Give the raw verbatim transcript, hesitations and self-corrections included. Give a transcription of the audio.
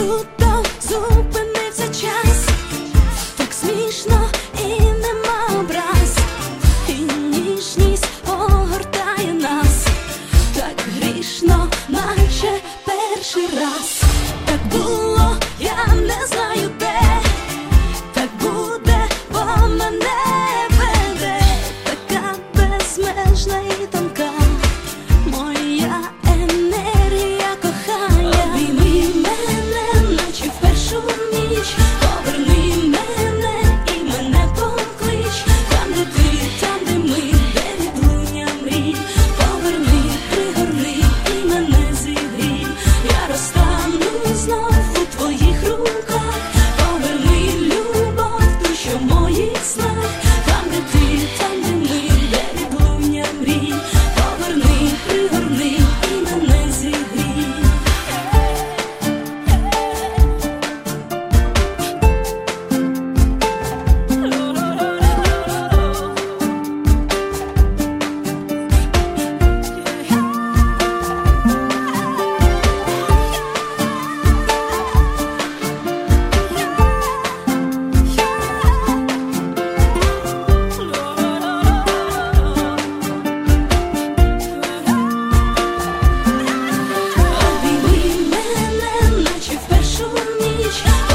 круто зупинився час, так смішно і нема образ, і ніжність огортає нас, так грішно, наче перший раз. Так було, я не знаю де, так буде, бо мене веде, така безмежна і тонка моя енергія кохання. Обійми мене, наче в першу ніч, поверни мене і мене поклич, там, де ти, там, де ми, де відлуння мрій, поверни, пригорни і мене зігрій, я розтану знов у твоїх руках, поверни любов, ту, що в моїх снах, там, де ти, там, де ми, де відлуння мрій, поверни, пригорни і мене зігрій. Обійми мене, наче в першу ніч,